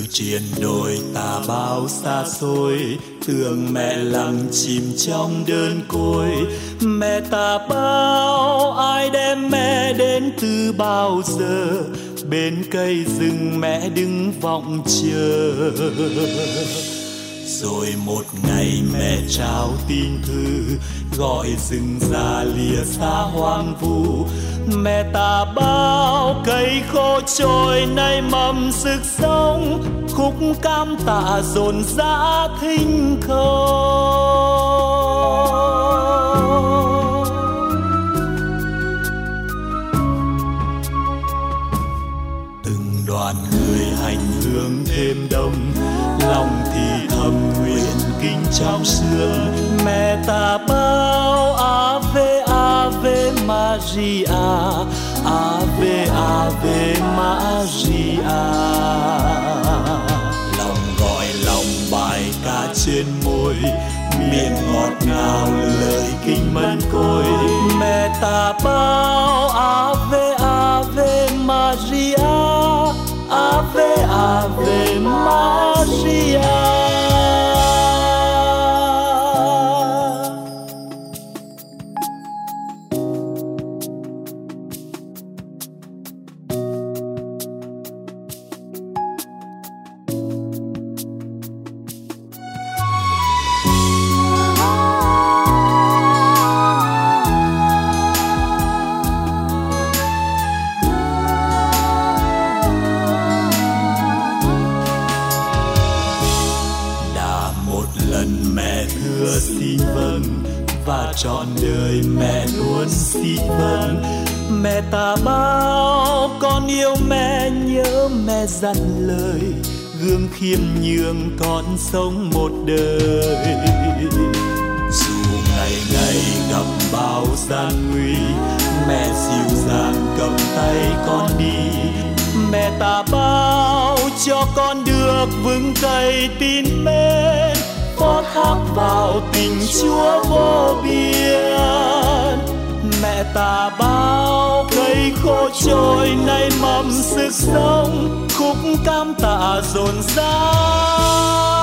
triền đồi ta bao xa xôi, tưởng mẹ lặng chìm trong đơn côi. Mẹ ta bao ai đem mẹ đến từ bao giờ, bên cây rừng mẹ đứng vọng chờ. Rồi một ngày mẹ trao tin thư, gọi rừng già lìa xa hoang vu. Mẹ ta bao cây khô trôi nay mầm sức sống, khúc cam tạ dồn dã thinh không. Từng đoàn người hành hương thêm đông, lòng thì thầm nguyện kinh trong xương. Mẹ ta bao Ave Ave Maria, Ave Ave Maria. Lòng gọi lòng bài ca trên môi, miệng ngọt ngào lời kinh mân côi. Mẹ ta bao Ave Ave Maria, Ave Ave Maria. Và trọn đời mẹ luôn xin vâng. Mẹ ta bao con yêu mẹ, nhớ mẹ dặn lời, gương khiêm nhường con sống một đời. Dù ngày ngày gặp bao gian nguy, mẹ dịu dàng cầm tay con đi. Mẹ ta bao cho con được vững cây tin mến, phó thác vào tình Chúa vô biên. Mẹ ta bao cây khô trôi nay mầm sức sống, khúc cam tạ dồn dã